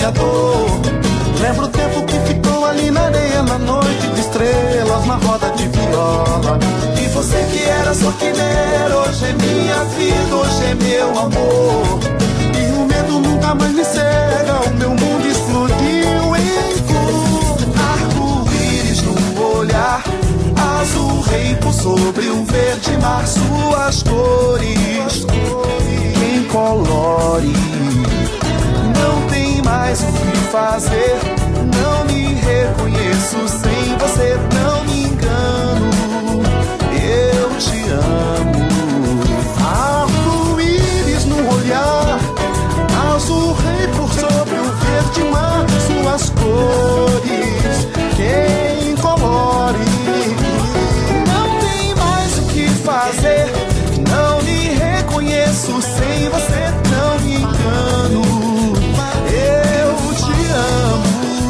sonhador. Lembro o tempo que ficou ali na areia, na noite de estrelas, na roda de viola. E você que era só quimera, hoje é minha vida, hoje é meu amor. E o medo nunca mais me cega, o meu mundo explodiu em cor. Arco-íris no olhar, azul rei por sobre um verde mar. Suas cores, quem colore. Não tem mais o que fazer, não me reconheço sem você. Não me engano, eu te amo. Arco-íris no olhar, azul rei por sobre o verde mar. Suas cores, quem colore. Não tem mais o que fazer, não me reconheço sem você. Não me engano, eu te amo.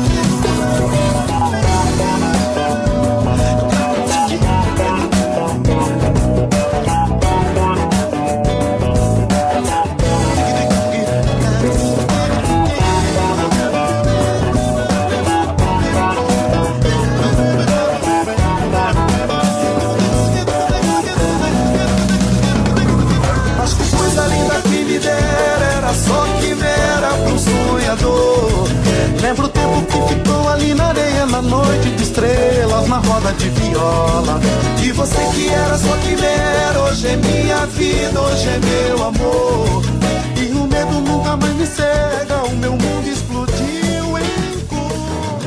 Mas que coisa linda que me dera, era só quimera pro sonhador. Lembro o tempo que ficou ali na areia, na noite de estrelas, na roda de viola. E você que era só quimera, hoje é minha vida, hoje é meu amor. E o medo nunca mais me cega, o meu mundo explodiu em cor.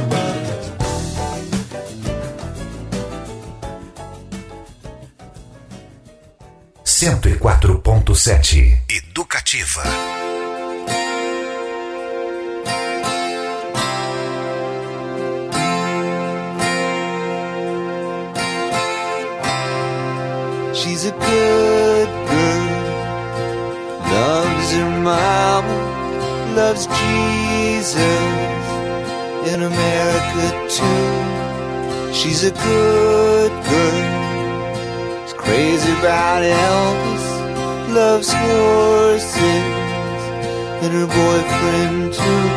104.7 Educativa. She's a good girl, loves her mama, loves Jesus, in America too. She's a good girl, she's crazy about Elvis, loves horses, and her boyfriend too.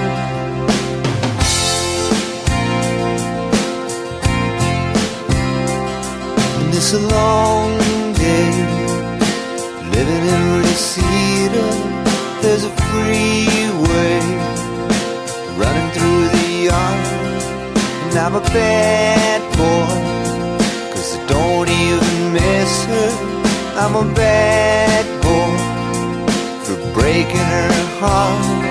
And it's a long day, living in Reseda. There's a freeway running through the yard, and I'm a bad boy, 'cause I don't even miss her. I'm a bad boy for breaking her heart.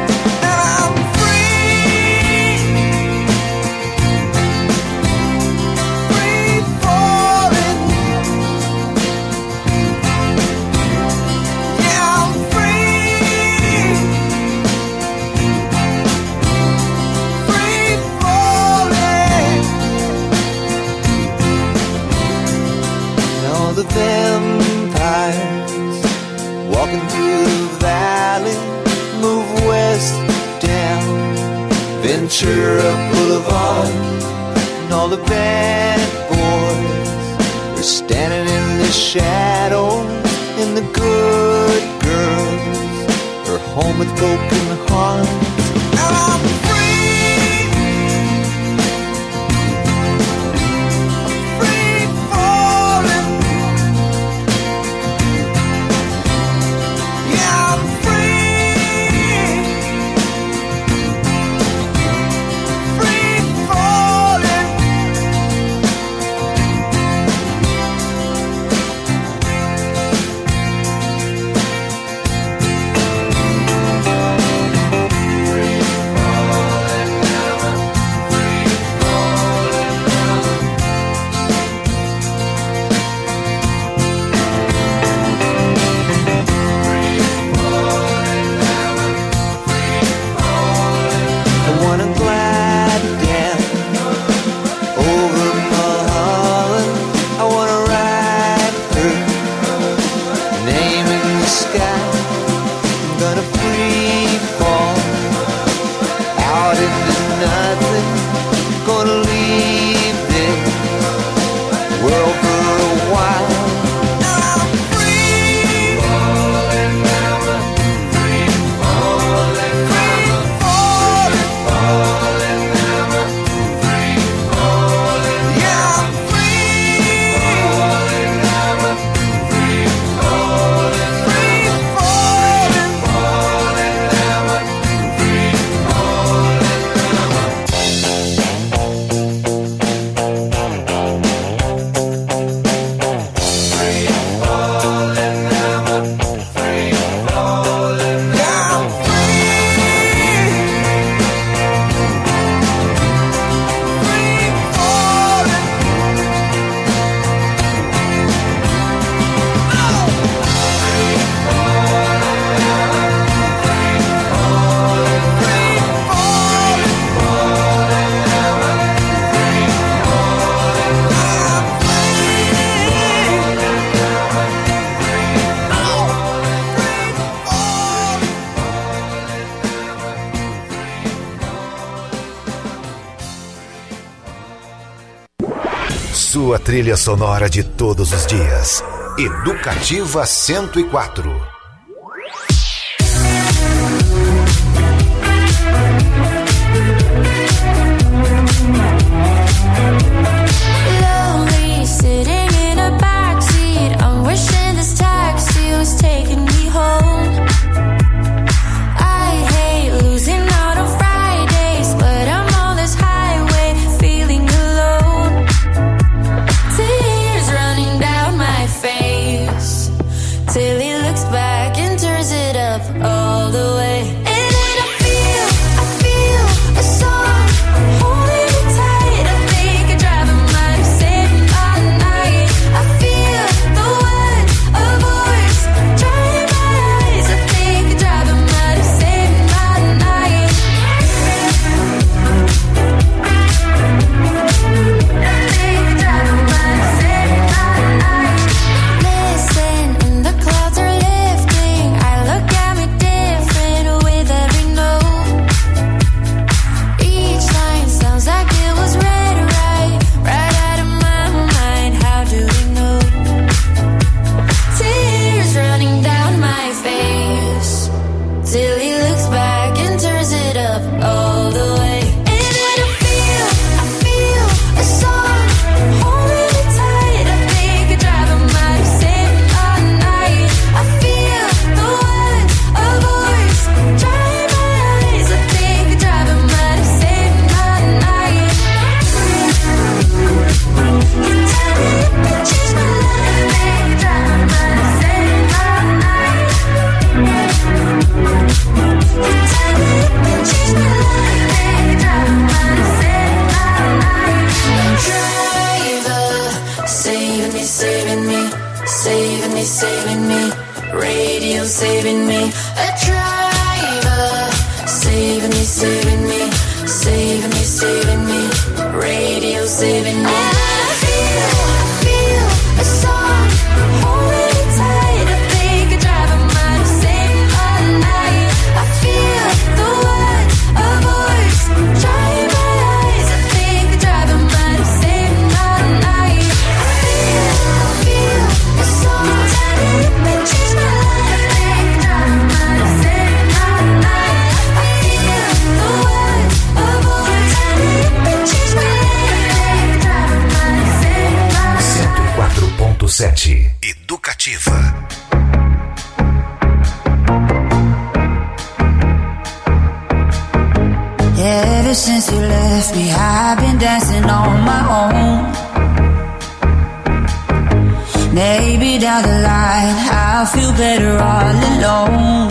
The vampires walking through the valley move west down Ventura Boulevard, and all the bad boys are standing in the shadows, and the good girls are home with broken hearts. And I'm free falling. sua trilha sonora de todos os dias. Educativa 104. Educativa. Ever since you left me, I've been dancing on my own. Maybe down the line, I'll feel better all alone.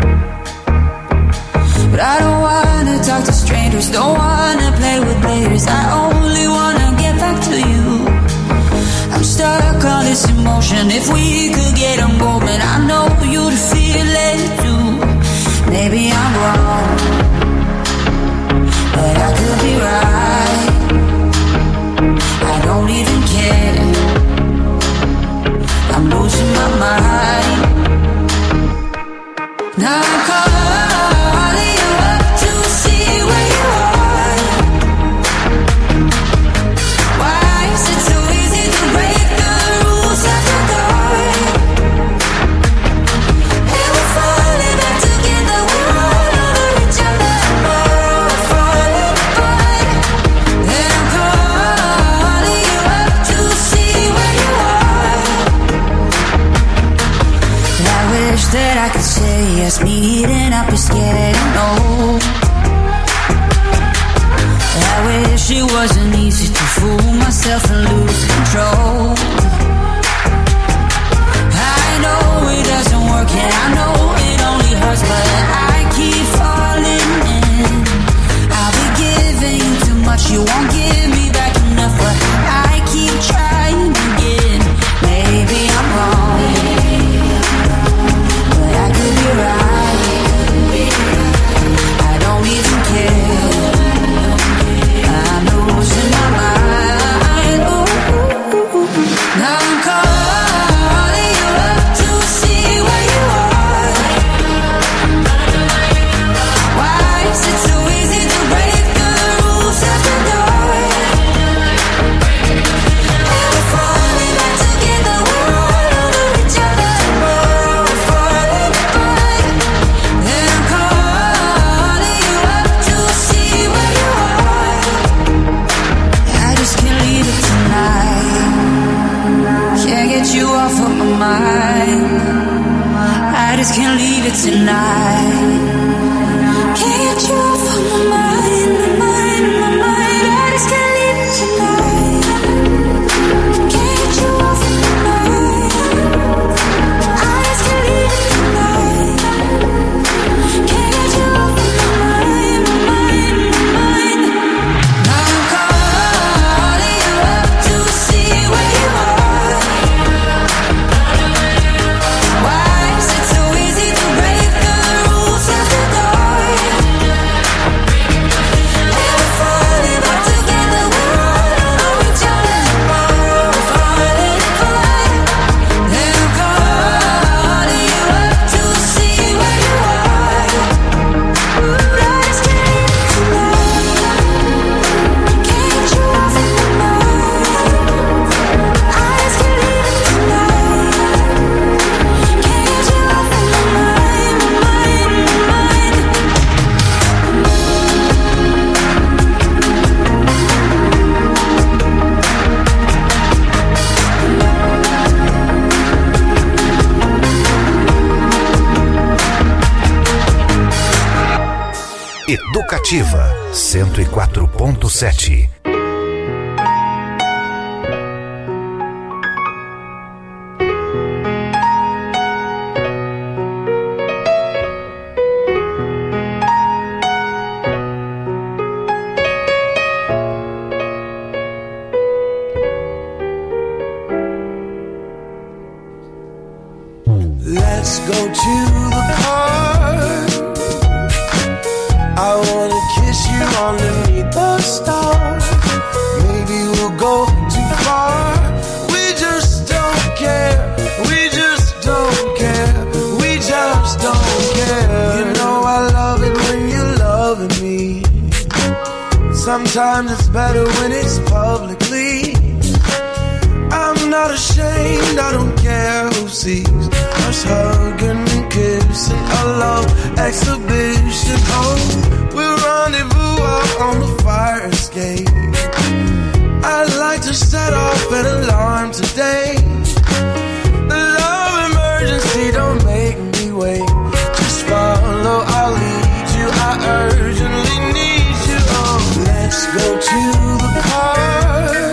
But I don't wanna talk to strangers, don't wanna play with players. I only wanna get back to you. I'm stuck on this emotion. If we could get a moment, I know you'd feel it too. Maybe I'm wrong, but I could be right. I don't even care. I'm losing my mind. Now I'm calling you up to see where you are. Why is it so easy to break the rules at the door? And we're falling back together, we're all over each other. We're falling apart. And I'm calling you up to see where you are. And I wish that I could say yes, meeting up is getting old. I wish it wasn't easy to fool myself and lose control. I know it doesn't work and I know it only hurts, but I keep falling in. I'll be giving you too much, you won't give me back enough, but I keep trying again. Maybe I'm wrong, but I could be right. I don't even care. I'm losing my mind. Ooh. Now I'm calling you up to see where you are. Educativa 104.7. Let's go to the park. I wanna kiss you underneath the stars. Maybe we'll go too far. We just don't care. We just don't care. We just don't care. You know I love it when you're loving me. Sometimes it's better when it's publicly. I'm not ashamed, I don't care who sees us hugging and kissing, a love exhibition. Oh, we'll rendezvous out on the fire escape. I'd like to set off an alarm today. The love emergency, don't make me wait. Just follow, I'll lead you, I urgently need you. Oh, let's go to the park.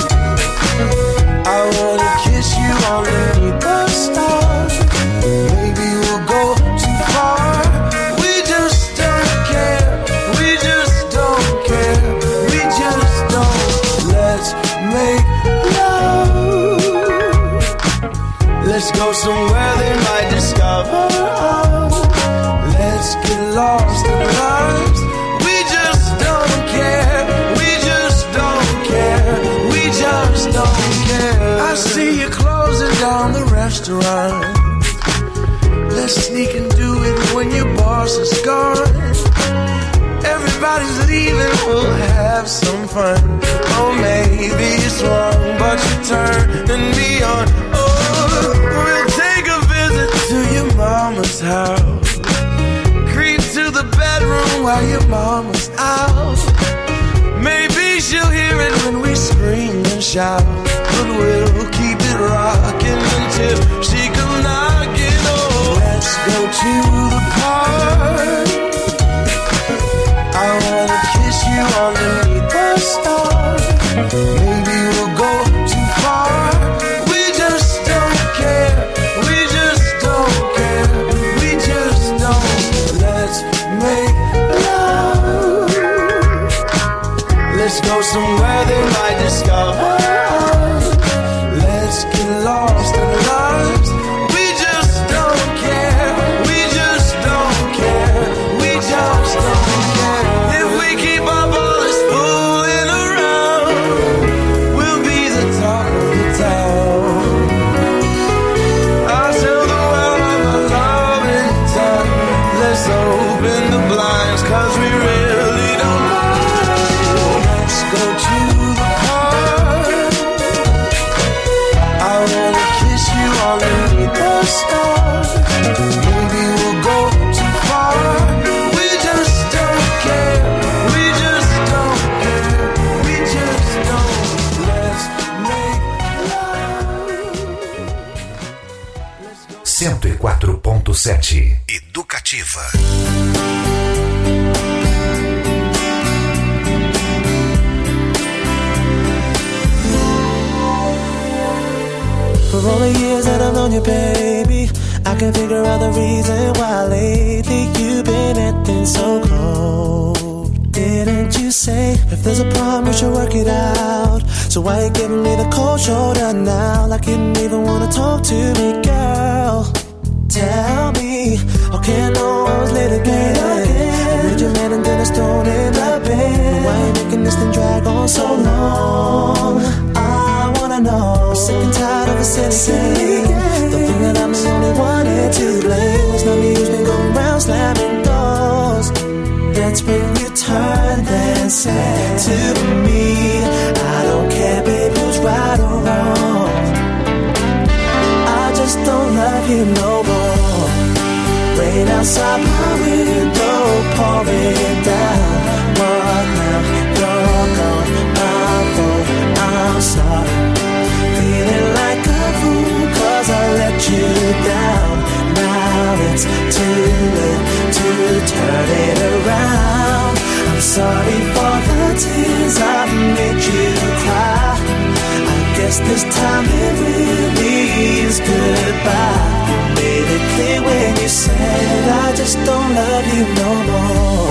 I wanna kiss you underneath the stars. Maybe we'll go too far. We just don't care. We just don't care. We just don't. Let's make love. Let's go somewhere they might discover us. Let's get lost in lives. We just don't care. We just don't care. We just don't care. I see you closing down the restaurant. Let's sneak and do it when your boss is gone. Everybody's leaving, we'll have some fun. Oh, maybe it's wrong, but you're turning me on. Oh, we'll take a visit to your mama's house. Creep to the bedroom while your mama's out. Maybe she'll hear it when we scream and shout. But we'll keep it rocking until she come knocking. Oh, let's go to the park. I wanna kiss you underneath the stars. Maybe we'll go too far. We just don't care. We just don't care. We just don't. Let's make love. Let's go somewhere they might discover us. Let's get lost in lives. We just don't care. We just don't care. We just don't care. If we keep up all this fooling around, we'll be the talk of the town. I'll tell the world I'm a loving time. Let's open the blinds, 'cause we really don't mind. Let's go to the park. I wanna kiss you underneath the stars. Maybe we'll go too far. We just don't care. We just don't care. We just don't. Let's make love. 104.7. Educativa. For all the years that I've known you, baby, I can figure out the reason why lately you've been acting so cold. Didn't you say if there's a problem we should work it out? So why you giving me the cold shoulder now, like you didn't even wanna talk to me, girl? Tell me, okay, I know I was late again. I read your man and then I stone in the bed. Why you making this thing drag on so long? I wanna know. I'm sick and tired of a city. Don't think that I'm the only one here to blame. It's not me who's been going round slamming doors. That's when you turned and said to me, I don't care, babe, who's right or wrong. I just don't love you no more. Rain outside my window, pouring down. What now? You're gone, my fault, I'm sorry. Feeling like a fool 'cause I let you down. Now it's too late to turn it around. sorry for the tears I made you cry. I guess this time it really is goodbye. You made it clear when you said I just don't love you no more.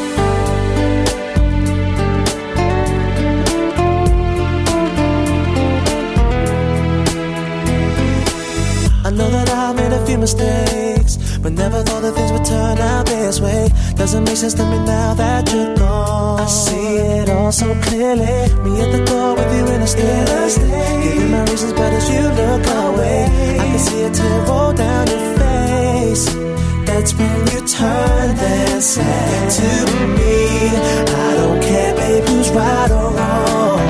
I know that I made a few mistakes, but never thought that things would turn out this way. Doesn't make sense to me now that you're gone. I see it all so clearly. Me at the door with you in a state. Giving my reasons, but as you look away, I can see a tear roll down your face. That's when you turned and said to me, I don't care, babe, who's right or wrong.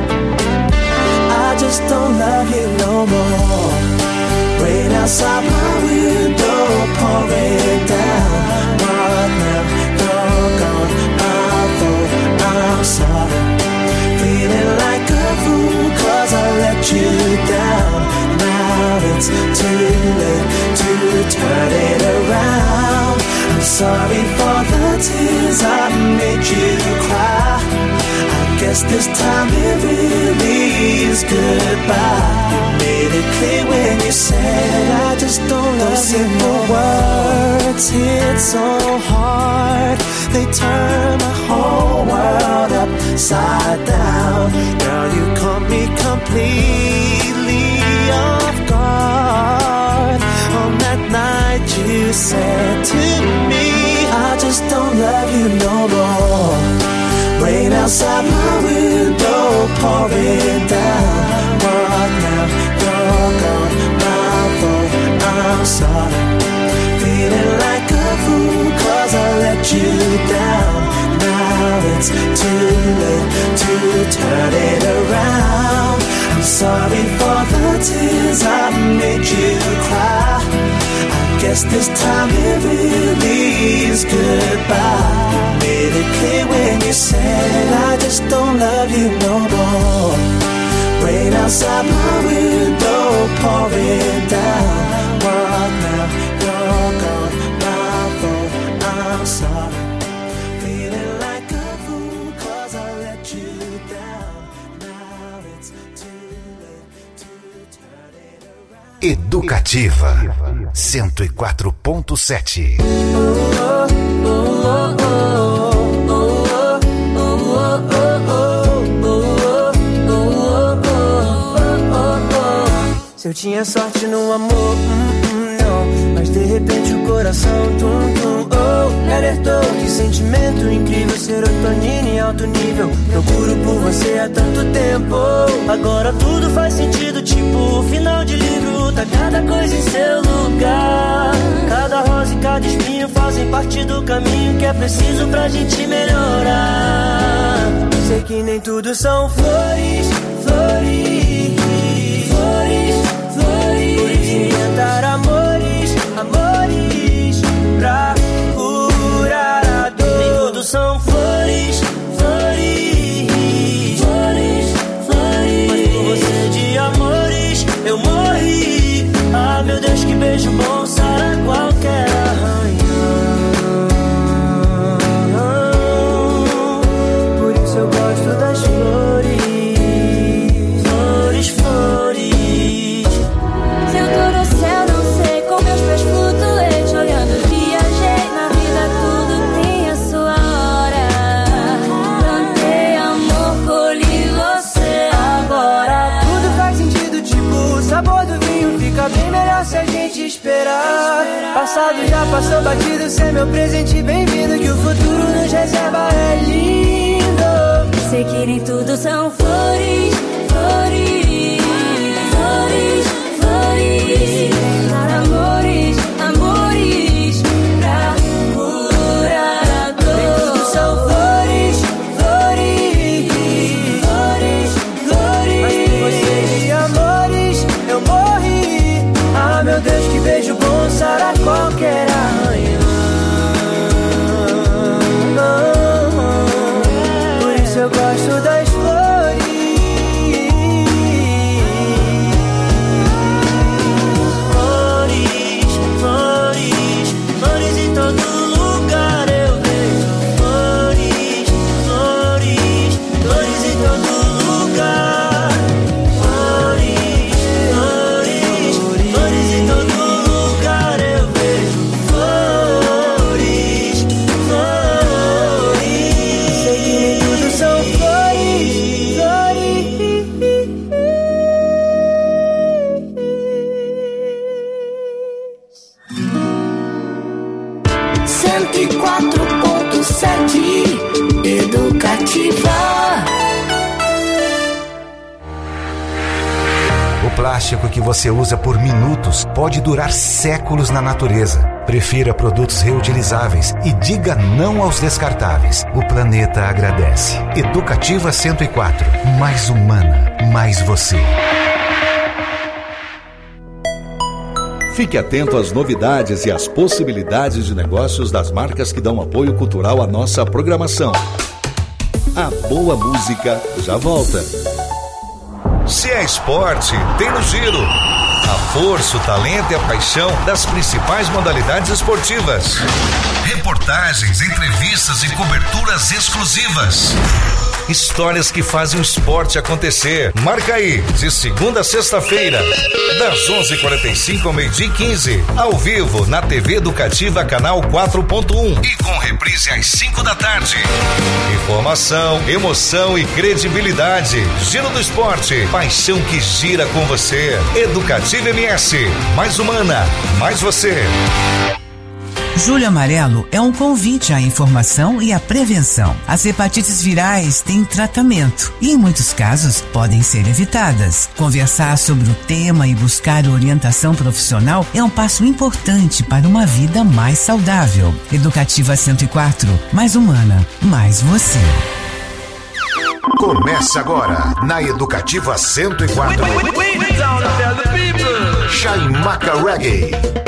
I just don't love you no more. Rain outside my window, pouring down. What now? You're gone. I thought I'm sorry. Feeling like a fool 'cause I let you down. Now it's too late to turn it around. I'm sorry for the tears I made you cry. I guess this time it really is goodbye. You made it clear when you said I just don't love you no words hit so hard. They turn my whole world upside down. Now you caught me completely off guard. On that night you said to me, I just don't love you no more. Rain outside my window, pouring down. What now? You're gone. My fault. I'm sorry. Feeling like a fool 'cause I let you down. Now it's too late to turn it around. I'm sorry for the tears I made you cry. I guess this time it really is goodbye. You made it clear when you said I just don't love you no more. Rain outside my window, pouring down. What now? You're gone. My fault. I'm sorry. Feeling like a fool 'cause I let you down. Now it's too late to turn it around. Educativa 104.7. Se eu tinha sorte no amor, não. Mas de repente o coração, me alertou. Que sentimento incrível, serotonina em alto nível. Procuro por você há tanto tempo. Agora tudo faz sentido, tipo final de livro. Tá cada coisa em seu lugar. Cada rosa e cada espinho fazem parte do caminho que é preciso pra gente melhorar. Sei que nem tudo são flores, flores, flores, flores. Por isso inventar amores, amores pra curar a dor. Nem tudo são flores, flores, flores, flores. Mas por você de amores eu morri. Ah, meu Deus, que beijo bom sara qualquer arranhão. Por isso eu gosto das flores, flores, flores. Se eu tô no céu, não sei, com meus pés flutuantes, olhando, viajei. Na vida tudo tem a sua hora. Plantei amor, colhi você agora. Tudo faz sentido, tipo o sabor do vinho. Fica bem melhor se a gente esperar. Passado já passou batido, cê é meu presente, bem-vindo. Que o futuro nos reserva é lindo. Sei que nem tudo são flores, flores, flores, flores. Dar amores, amores pra curar a dor. Nem tudo são flores, flores, flores, flores. Mas por você de amores eu morri. Ah, meu Deus, que beijo bom sara qualquer arranhão. Por isso eu gosto das flores. 107 Educativa. O plástico que você usa por minutos pode durar séculos na natureza. Prefira produtos reutilizáveis e diga não aos descartáveis. O planeta agradece. Educativa 104. Mais humana, mais você. Fique atento às novidades e às possibilidades de negócios das marcas que dão apoio cultural à nossa programação. A boa música já volta. Se é esporte, tem no Giro. A força, o talento e a paixão das principais modalidades esportivas. Reportagens, entrevistas e coberturas exclusivas. Histórias que fazem o esporte acontecer. Marca aí, de segunda a sexta-feira, das 11h45 ao 12h15, ao vivo na TV Educativa Canal 4.1 e com reprise às 5 da tarde. Informação, emoção e credibilidade. Giro do Esporte, paixão que gira com você. Educativa MS, mais humana, mais você. Julho Amarelo é um convite à informação e à prevenção. As hepatites virais têm tratamento e, em muitos casos, podem ser evitadas. Conversar sobre o tema e buscar orientação profissional é um passo importante para uma vida mais saudável. Educativa 104, mais humana, mais você. Começa agora, na Educativa 104. Chaimaca Reggae.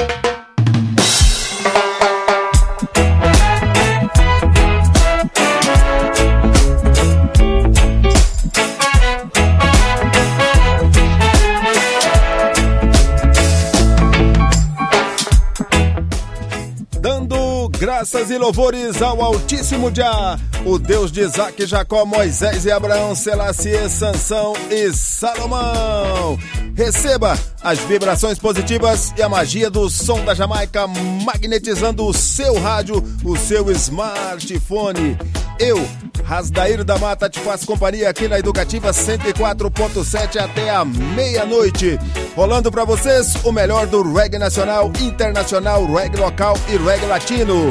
Graças e louvores ao Altíssimo Jah, o Deus de Isaac, Jacó, Moisés e Abraão, Selassie, Sansão e Salomão. Receba as vibrações positivas e a magia do som da Jamaica magnetizando o seu rádio, o seu smartphone. Eu, Rasdair da Mata, te faço companhia aqui na Educativa 104.7 até a meia-noite. Rolando pra vocês o melhor do reggae nacional, internacional, reggae local e reggae latino.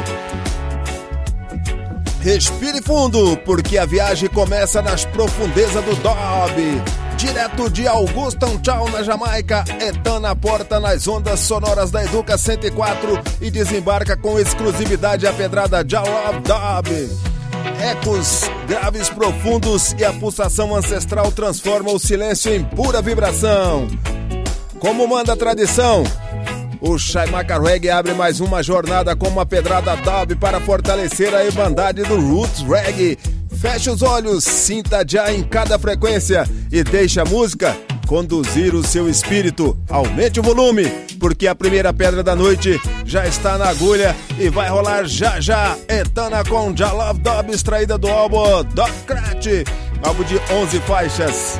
Respire fundo, porque a viagem começa nas profundezas do Dob. Direto de Auguston Town, na Jamaica, Etana porta nas ondas sonoras da Educa 104 e desembarca com exclusividade a pedrada Jah Love Dob. Ecos graves profundos e a pulsação ancestral transforma o silêncio em pura vibração. Como manda a tradição, o Chaimaca Reggae abre mais uma jornada com uma pedrada Dob para fortalecer a irmandade do Roots Reggae. Feche os olhos, sinta já em cada frequência e deixe a música conduzir o seu espírito. Aumente o volume, porque a primeira pedra da noite já está na agulha e vai rolar já já. Etana com Jah Love Dob, extraída do álbum Docrat, álbum de 11 faixas.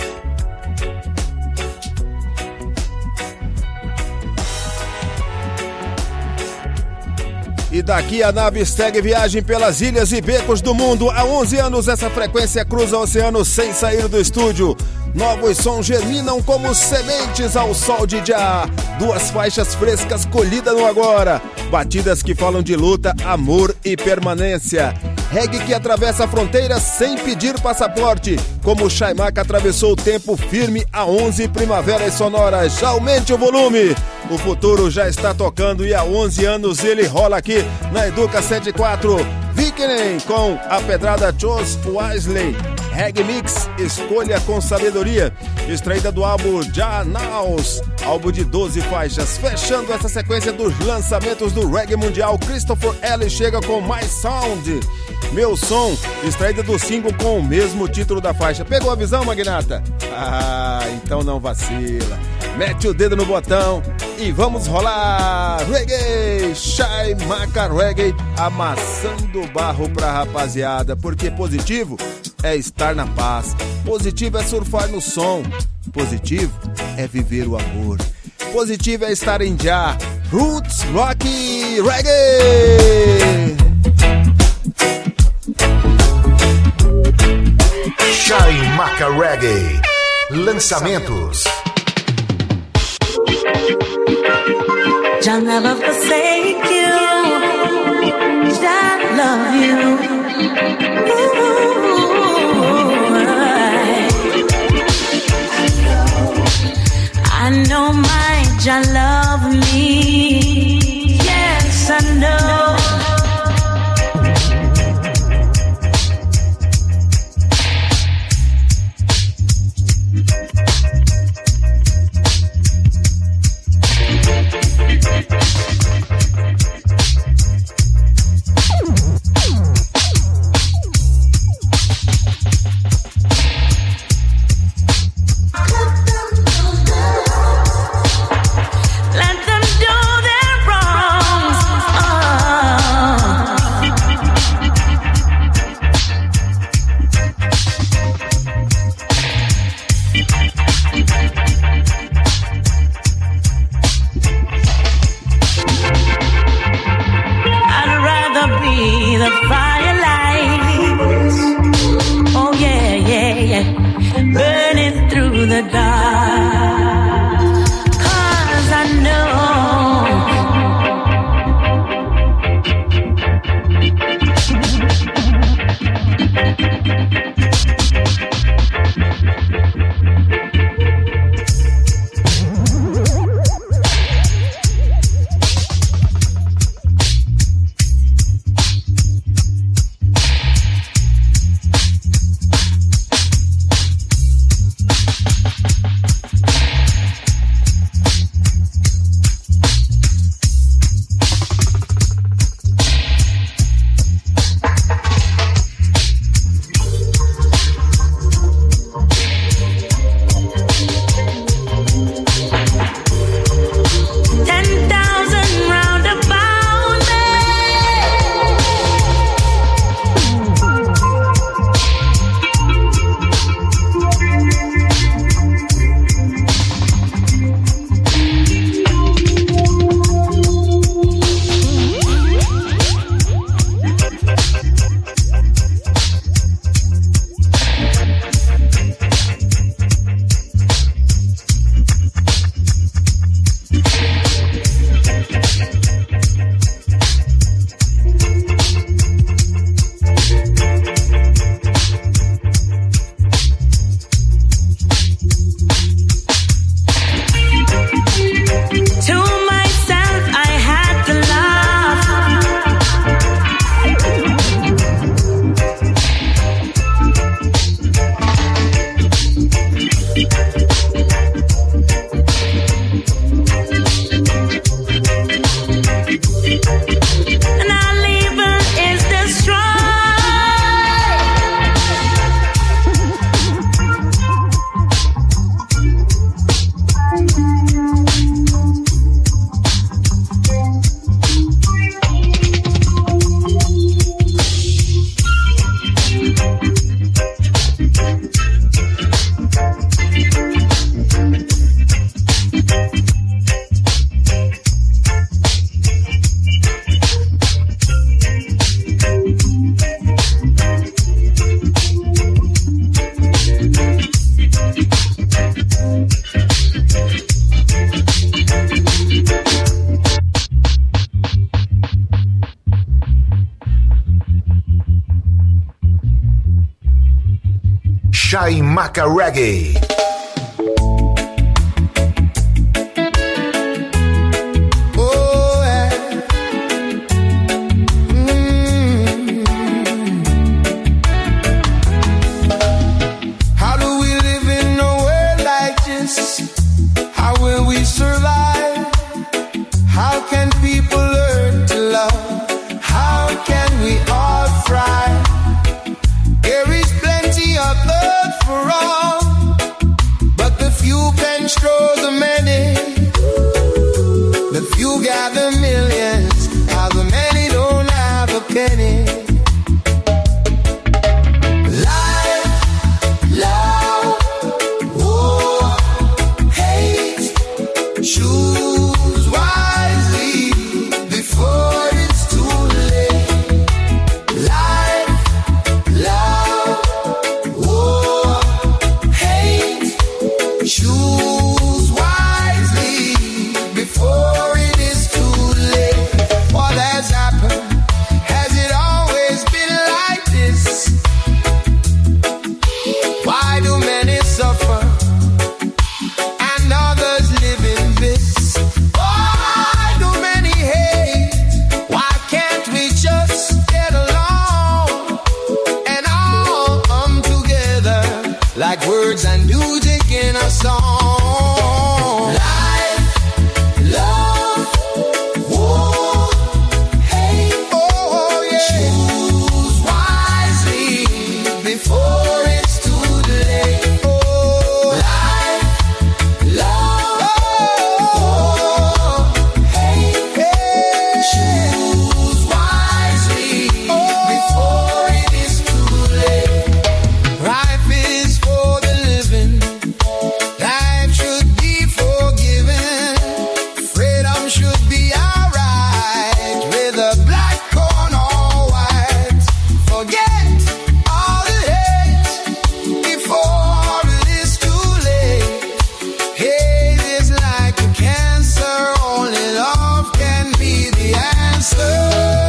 E daqui a nave segue viagem pelas ilhas e becos do mundo. Há 11 anos essa frequência cruza o oceano sem sair do estúdio. Novos sons germinam como sementes ao sol de Jah. Duas faixas frescas colhidas no agora. Batidas que falam de luta, amor e permanência. Reggae que atravessa fronteiras sem pedir passaporte. Como o Chaimaca atravessou o tempo firme a 11 primaveras sonoras. Aumente o volume. O futuro já está tocando e há 11 anos ele rola aqui na Educa 104. Viking com a pedrada Chose Wisely. Reggae Mix, escolha com sabedoria, extraída do álbum Jah Naus, álbum de 12 faixas. Fechando essa sequência dos lançamentos do reggae mundial, Christopher Ellis chega com My Sound, Meu Som, extraída do single com o mesmo título da faixa. Pegou a visão, magnata? Ah, então não vacila. Mete o dedo no botão e vamos rolar reggae, Chaimaca Reggae, amassando barro pra rapaziada, porque positivo é estar na paz, positivo é surfar no som, positivo é viver o amor, positivo é estar em Jah, Roots Rock Reggae. Chaimaca Reggae, lançamentos. Jah never forsake you. Jah love you. I know my Jah love me. Yes, I know. Chaimaca Reggae. For all forget all the hate before it's too late. Hate is like a cancer, only love can be the answer.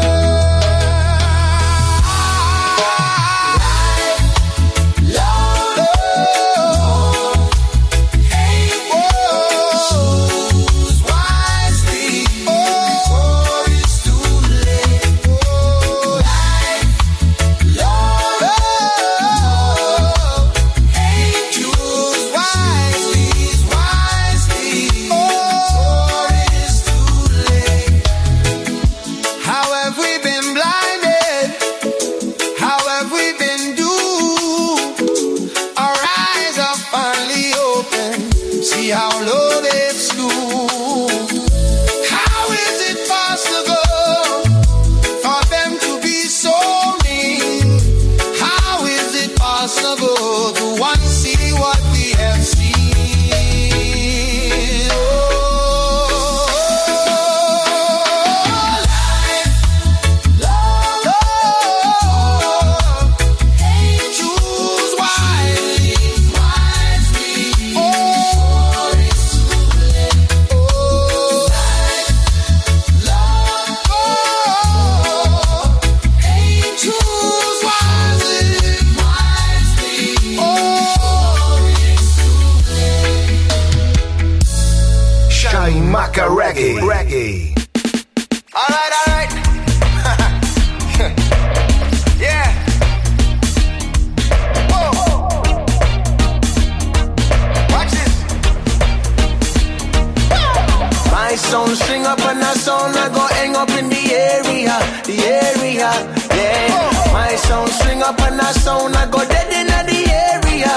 Reggae. All right. Yeah. Whoa. Watch this. My sound string up and a sound I go hang up in the area. Yeah. My sound string up and a sound I go dead in the area.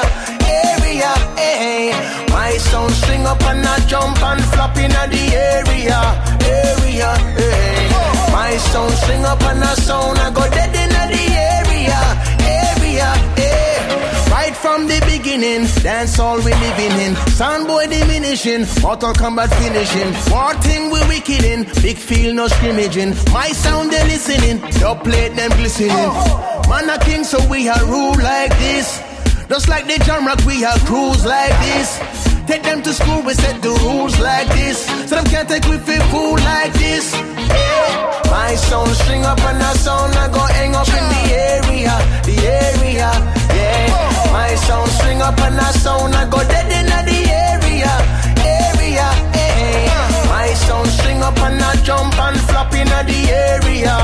My sound string up and I jump and flop in the area. My sound string up and a sound I go dead in the area. Right from the beginning, dance all we living in. Sound boy diminishing, Mortal Kombat finishing. War thing we wicked in, big field no scrimmaging. My sound they listening, dub plate them glistening. Man a king so we are rule like this. Just like the John Rock, we have crews like this. Take them to school, we set the rules like this. So them can't take we feel fool like this. Yeah. My sound string up and a sound I go hang up in the area. Yeah. My sound string up and a sound I go dead in the area. My sound string up and I jump and flop in the area.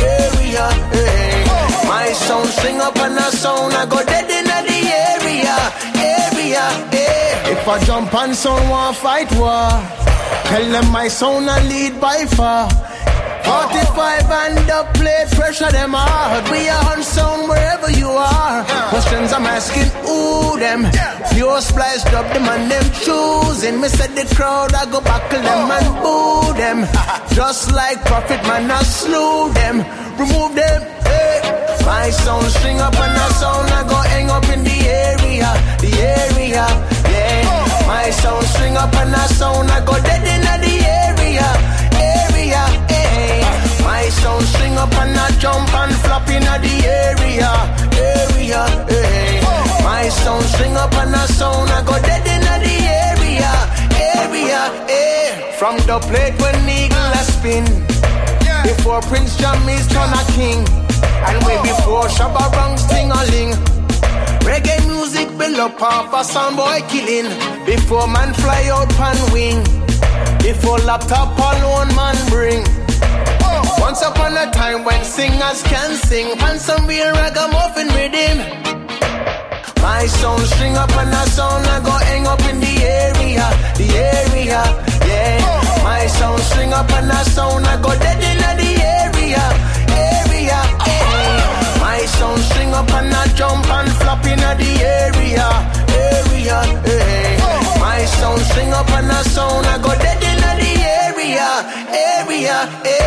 My sound string up and a sound I go dead in the area. If I jump on sound want fight war, tell them my sound I lead by far. 45 and the plate pressure them hard. We are on sound wherever you are. Questions I'm asking, who them? Pure splice drop them and them choosing. Me said the crowd I go buckle them and boo them. Just like Prophet man I slew them. Remove them. My sound string up and a sound I go hang up in the area. Yeah. My sound string up and a sound I go dead in the area. My sound string up and I jump and flop in the area. My sound string up and a sound I go dead in the area. From the plate when eagle a spin, before Prince Jammy's turn a king, and way before Shabba Ranks ting-a-ling. Reggae music build up half a sound boy killing. Before man fly out pan wing, before laptop alone man bring. Once upon a time when singers can sing, and some real ragamuffin rhythm. My sound string up and a sound I go hang up in the area. Yeah. My sound string up and a sound I go dead in the area. My sound string up and I jump and flop in the area. My sound string up and a sound I go dead in the area.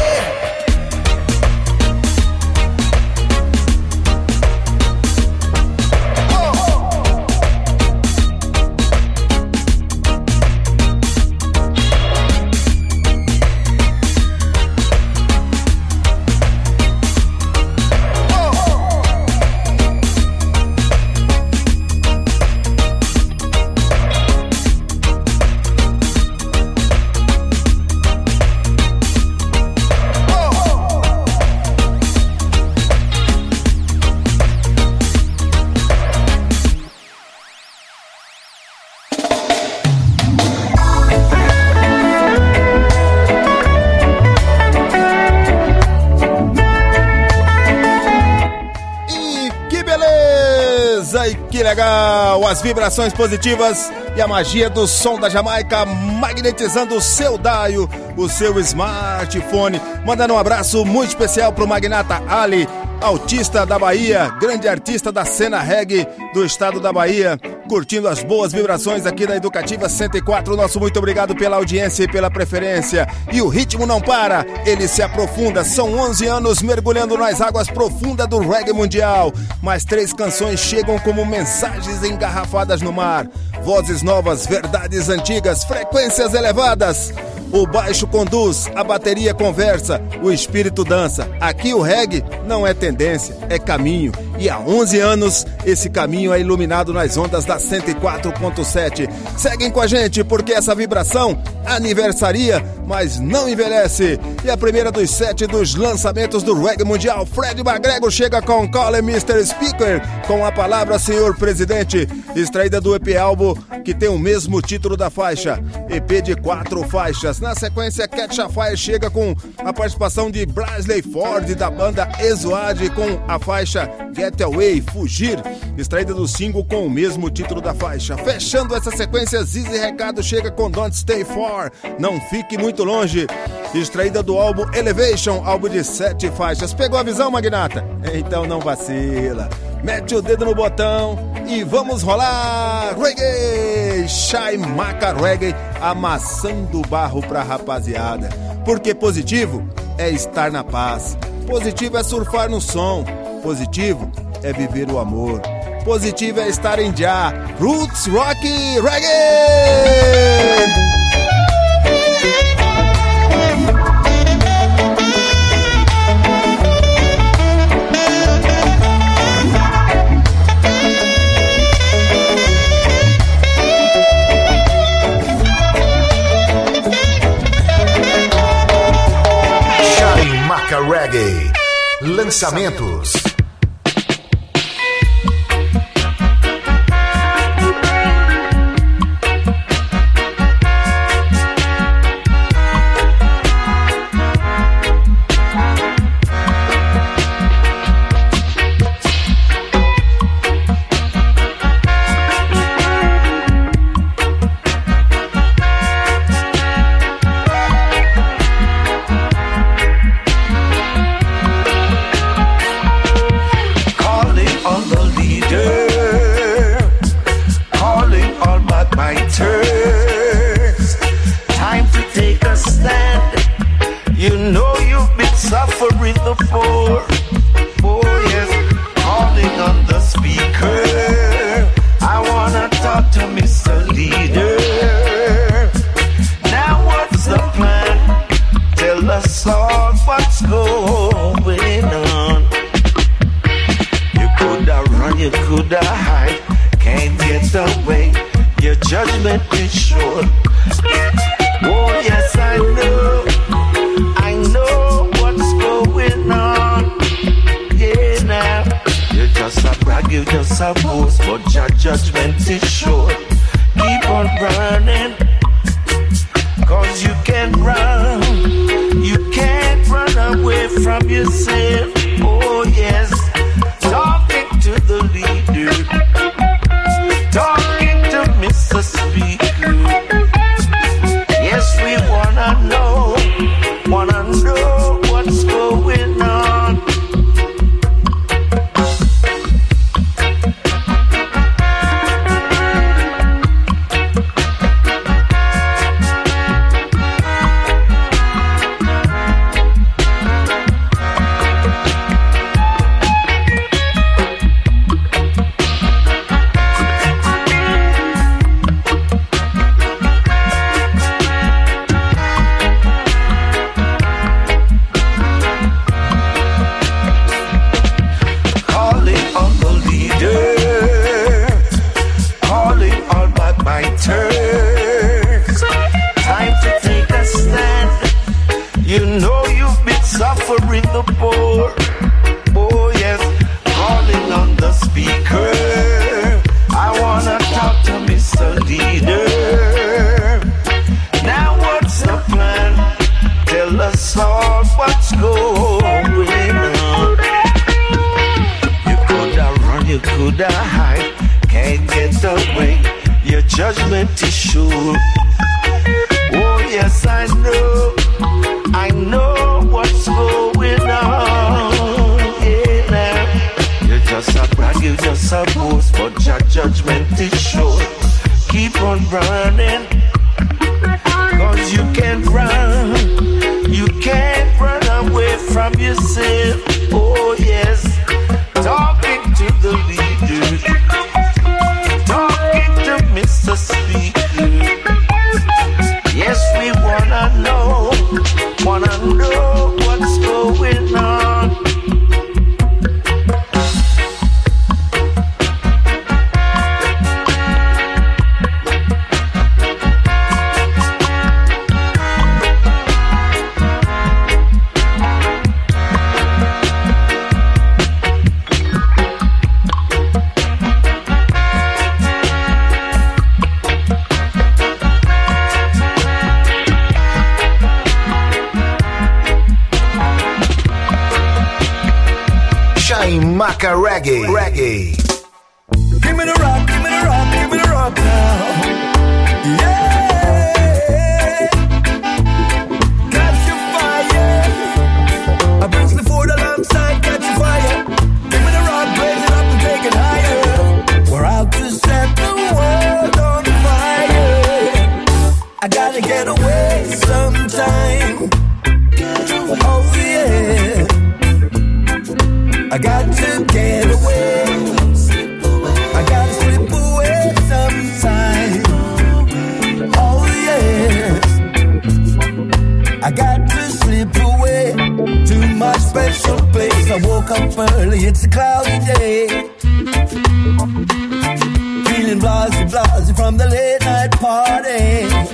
beleza e que legal! As vibrações positivas e a magia do som da Jamaica magnetizando o seu dial, o seu smartphone. Mandando um abraço muito especial pro Magnata Ali, autista da Bahia, grande artista da cena reggae do estado da Bahia, curtindo as boas vibrações aqui da Educativa 104. Nosso muito obrigado pela audiência e pela preferência. E o ritmo não para, ele se aprofunda. São 11 anos mergulhando nas águas profundas do reggae mundial. Mais 3 canções chegam como mensagens engarrafadas no mar. Vozes novas, verdades antigas, frequências elevadas. O baixo conduz, a bateria conversa, o espírito dança. Aqui o reggae não é tendência, é caminho. E há 11 anos esse caminho é iluminado nas ondas da 104.7. Seguem com a gente porque essa vibração aniversaria, mas não envelhece. E a primeira dos 7 dos lançamentos do reggae mundial, Fred McGregor chega com Call Mr. Speaker, com a palavra Senhor Presidente, extraída do EP álbum que tem o mesmo título da faixa, EP de 4 faixas. Na sequência, Catch a Fire chega com a participação de Blasley Ford da banda Exoad com a faixa Get Away, Fugir, extraída do single com o mesmo título da faixa. Fechando essa sequência, Zizi Recado chega com Don't Stay Far, Não Fique Muito Longe, extraída do álbum Elevation, álbum de 7 faixas. Pegou a visão, Magnata? Então não vacila. Mete o dedo no botão e vamos rolar reggae! Chaimaca Reggae, amassando o barro pra rapaziada. Porque positivo é estar na paz. Positivo é surfar no som. Positivo é viver o amor. Positivo é estar em Jah. Roots Rock Reggae! Reggae. Lançamentos. you could hide. Can't get away, your judgment is sure. Oh yes, I know what's going on. Yeah, now you're just a brag, you just a boast, but your judgment is sure. Keep on running, 'cause you can't run away from yourself. Oh yes, talking to the leaders, talking to Mr. Speaker. Yes, we wanna know what's going on. Maca Reggae. Give me the rock, give me the rock, give me the rock now. Yeah. Catch your fire. I bring the Ford alongside, catch your fire. Give me the rock, blaze it up and take it higher. We're out to set the world on fire. I gotta get away sometime. Oh yeah. I got to get away. I gotta slip away sometime. Oh yes. I got to slip away to my special place. I woke up early, it's a cloudy day. Feeling blasey from the late night party.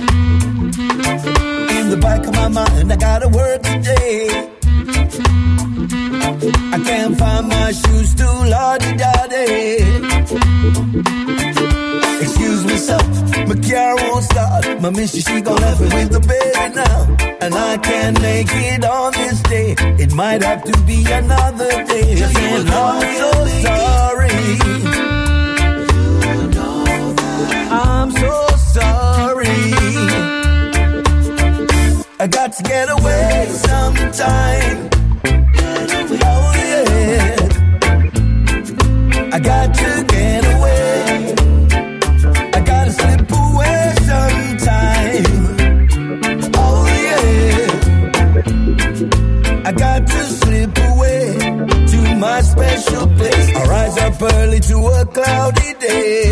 In the back of my mind, I gotta work today. I can't find my shoes too lordy-doddy. Excuse me, sir, my car won't start. My missus, she gon' left me with the baby now. And I can't make it on this day. It might have to be another day. And I'm so sorry. I'm so sorry. I got to get away sometime. Oh yeah, I got to get away. I gotta slip away sometime. Oh yeah, I got to slip away to my special place. I rise up early to a cloudy day.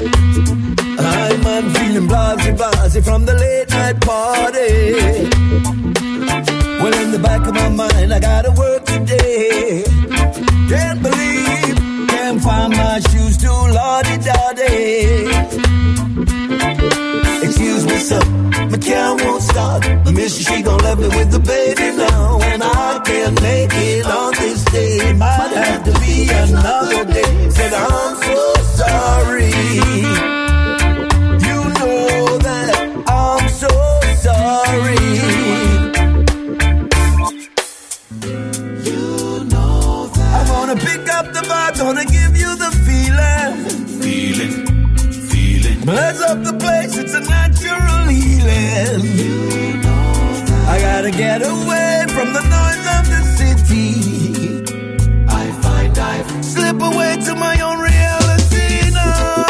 I'm feeling blasey from the late night party. Well, in the back of my mind, I gotta work today. Can't believe, can't find my shoes too lordy-doddy. Excuse me, sir, my car won't start. My missus, she gon' left me with the baby now. And I can't make it on this day. Might have to be another day. Said I'm so sorry. You know that I'm so sorry. Pick up the bar, gonna give you the feeling. Bless up the place, it's a natural healing. I gotta get away from the noise of the city. I find I've slip away to my own reality now.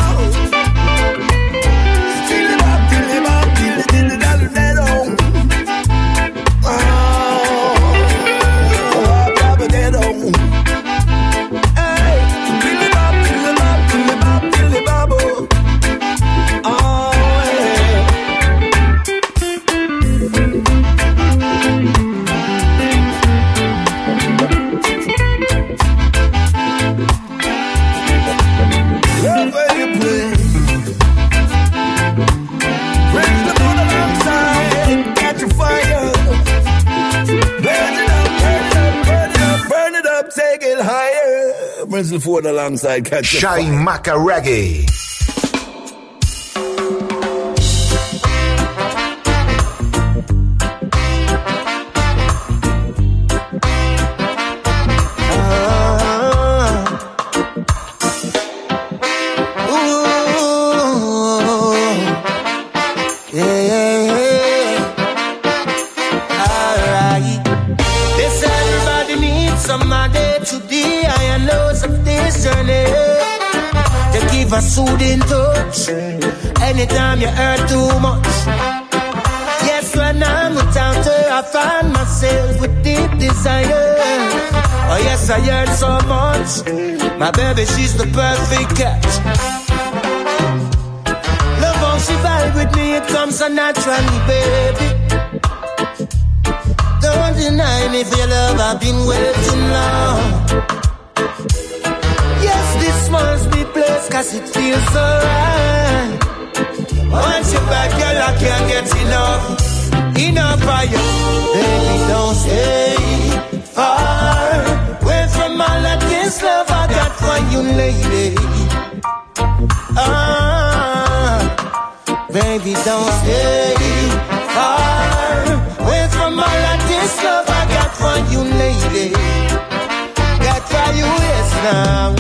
Brensley Ford alongside Shai Maca Reggae. this journey to give a soothing touch anytime you hurt too much. Yes, when I'm without her, I find myself with deep desire. Oh yes, I yearn so much. My baby, she's the perfect catch. Love how she vibe with me, it comes so naturally, baby. Don't deny me for your love, I've been waiting long. Yes, this must be blessed, cause it feels so right. Once you're back, girl, I can't get enough. Enough for you. Baby, don't stay far away from all of this love I got for you, lady. Baby, don't stay far away from all of this love I got for you, lady. Got for you, yes, now.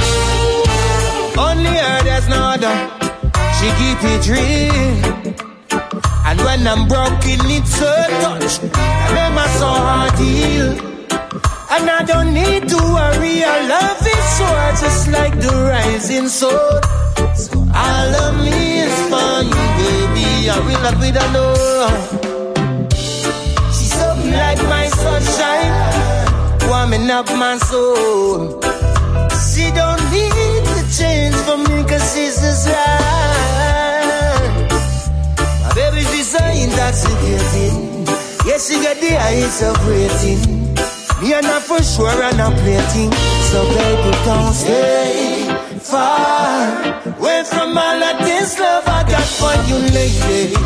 Only her, there's no other. She keep it real. And when I'm broken, it's her touch. I make my soul heart heal. And I don't need to worry, our love is sure, just like the rising sun. So all of me is for you, baby. I will love with her love. She's something like my sunshine, warming up my soul. She don't need to change for me, cause she's just right. My baby, she's so intoxicating. Yes, she got the eyes of waiting. Me and her for sure and I'm plating. So baby, don't stay far away from all of this love I got for you, lady.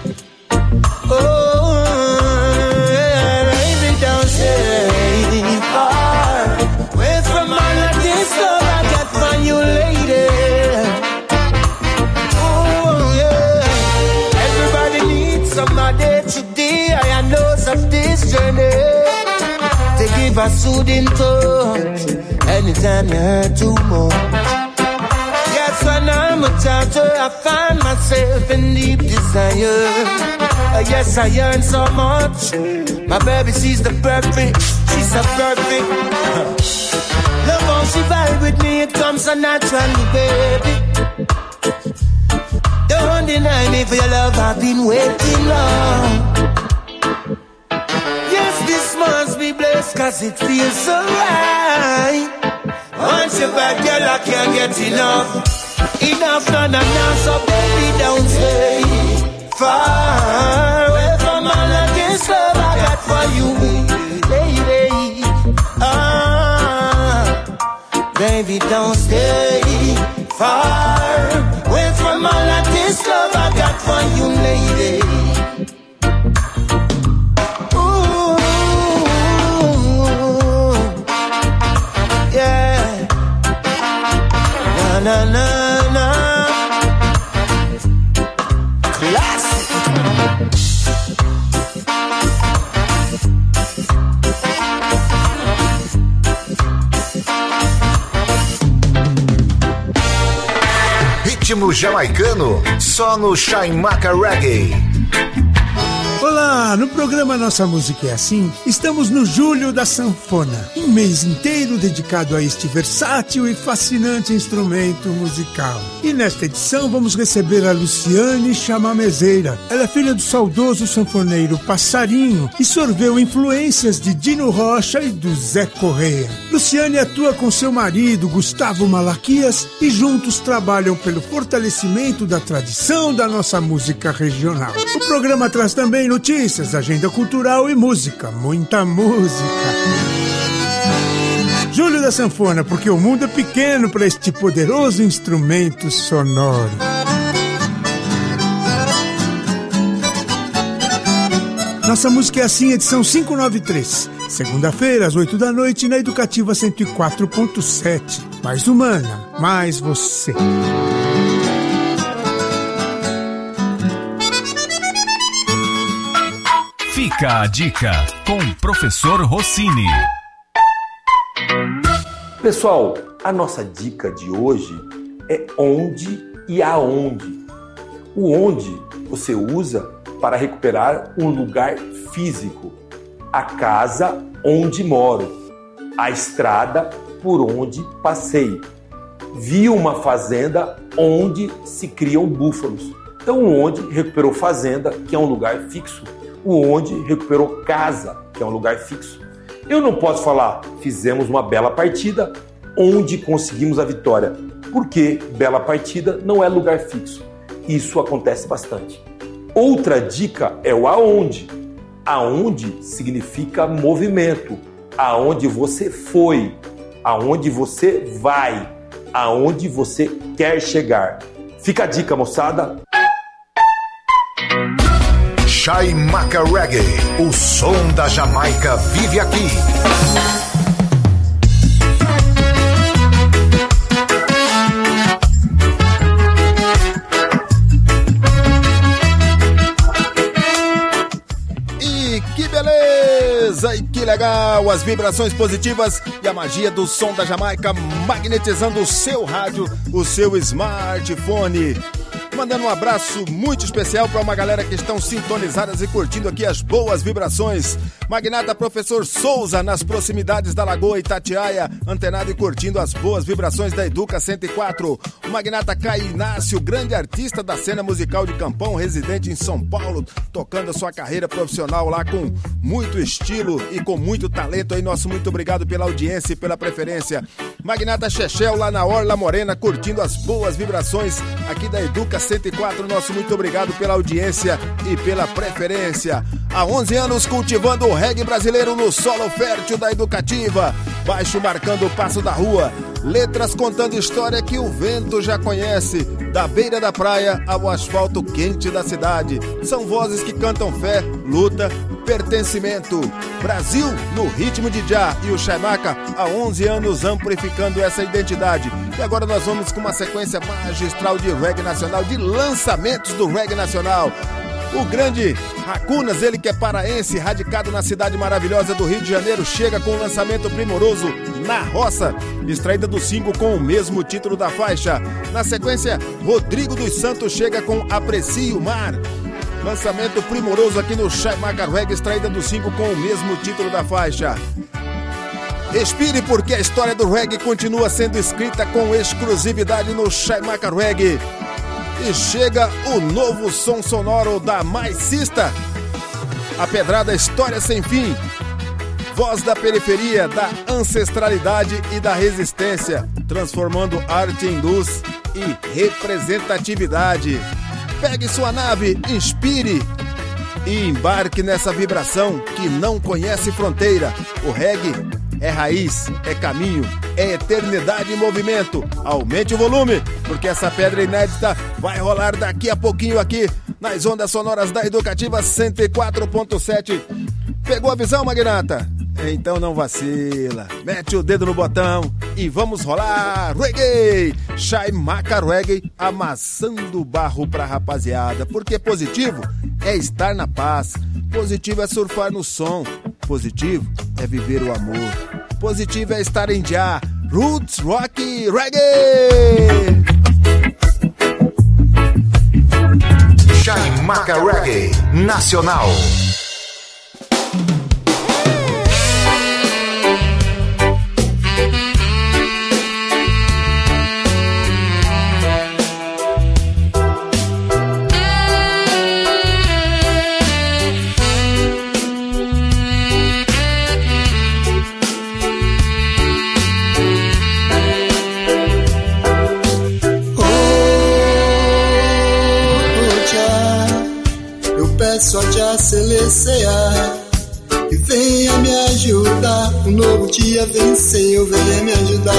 Oh, yeah, baby, don't stay far away from all of this love I got for you, lady. Oh, yeah. Everybody needs somebody today. I know of this journey to give a soothing touch anytime you hurt too much. Yes, when I'm without her, I find myself in deep desire. Yes, I yearn so much. My baby, she's the perfect. She's so perfect. Love how she vibe with me, it comes so naturally, baby. Don't deny me for your love, I've been waiting long. This must be blessed, cause it feels so right. Once you're back, girl, I can't get enough. Enough, no, no, no, so baby, don't stay far away from all of this love I got for you, lady. Baby, don't stay far away from all of this love I got for you, lady. Na na na, classic. Ritmo jamaicano, só no Chaimaca Reggae. Olá, no programa Nossa Música é Assim, estamos no Julho da Sanfona, um mês inteiro dedicado a este versátil e fascinante instrumento musical. E nesta edição vamos receber a Luciane Chamamezeira. Ela é filha do saudoso sanfoneiro Passarinho e sorveu influências de Dino Rocha e do Zé Correia. Luciane atua com seu marido, Gustavo Malaquias, e juntos trabalham pelo fortalecimento da tradição da nossa música regional. O programa traz também notícias, agenda cultural e música, muita música. Julho da Sanfona, porque o mundo é pequeno para este poderoso instrumento sonoro. Nossa Música é Assim, edição 593. Segunda-feira, às 8 da noite, na Educativa 104.7. Mais humana, mais você. Fica a dica com o professor Rossini. Pessoal, a nossa dica de hoje é onde e aonde. O onde você usa para recuperar um lugar físico. A casa onde moro, a estrada por onde passei. Vi uma fazenda onde se criam búfalos. Então o onde recuperou fazenda, que é um lugar fixo. O onde recuperou casa, que é um lugar fixo. Eu não posso falar, fizemos uma bela partida, onde conseguimos a vitória, porque bela partida não é lugar fixo. Isso acontece bastante. Outra dica é o aonde. Aonde significa movimento. Aonde você foi, aonde você vai, aonde você quer chegar. Fica a dica, moçada. Chaimaca Reggae, o som da Jamaica vive aqui. E que beleza e que legal, as vibrações positivas e a magia do som da Jamaica magnetizando o seu rádio, o seu smartphone. Mandando um abraço muito especial para uma galera que estão sintonizadas e curtindo aqui as boas vibrações. Magnata Professor Souza, nas proximidades da Lagoa Itatiaia, antenado e curtindo as boas vibrações da Educa 104. O Magnata Caio Inácio, grande artista da cena musical de Campão, residente em São Paulo, tocando a sua carreira profissional lá com muito estilo e com muito talento aí. Nosso muito obrigado pela audiência e pela preferência. Magnata Chechel lá na Orla Morena, curtindo as boas vibrações aqui da Educa 104, nosso muito obrigado pela audiência e pela preferência. Há 11 anos cultivando o reggae brasileiro no solo fértil da Educativa. Baixo marcando o passo da rua. Letras contando história que o vento já conhece. Da beira da praia ao asfalto quente da cidade. São vozes que cantam fé, luta, pertencimento. Brasil no ritmo de já e o Chaimaca há 11 anos amplificando essa identidade. E agora nós vamos com uma sequência magistral de reggae nacional, de lançamentos do reggae nacional. O grande Racunas, ele que é paraense, radicado na cidade maravilhosa do Rio de Janeiro, chega com um lançamento primoroso, Na Roça, extraída do single com o mesmo título da faixa. Na sequência, Rodrigo dos Santos chega com Aprecie o Mar. Lançamento primoroso aqui no Chaimaca Reggae, extraída do single com o mesmo título da faixa. Respire, porque a história do reggae continua sendo escrita com exclusividade no Chaimaca Reggae. E chega o novo som sonoro da Maicista, a pedrada História Sem Fim. Voz da periferia, da ancestralidade e da resistência, transformando arte em luz e representatividade. Pegue sua nave, inspire e embarque nessa vibração que não conhece fronteira. O reggae é raiz, é caminho, é eternidade em movimento. Aumente o volume, porque essa pedra inédita vai rolar daqui a pouquinho aqui nas ondas sonoras da Educativa 104.7. Pegou a visão, Magnata? Então não vacila, mete o dedo no botão e vamos rolar reggae. Chaimaca Reggae, amassando barro pra rapaziada, porque positivo é estar na paz, positivo é surfar no som, positivo é viver o amor, positivo é estar em já. Roots Rock Reggae. Chaimaca Reggae Nacional. Só te celestial e venha me ajudar. Um novo dia vem, Senhor, venha me ajudar.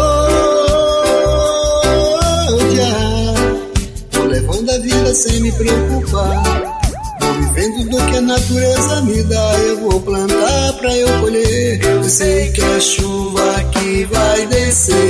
Já vou levando a vida sem me preocupar. Vou vivendo do que a natureza me dá. Eu vou plantar pra eu colher. Eu sei que a chuva que vai descer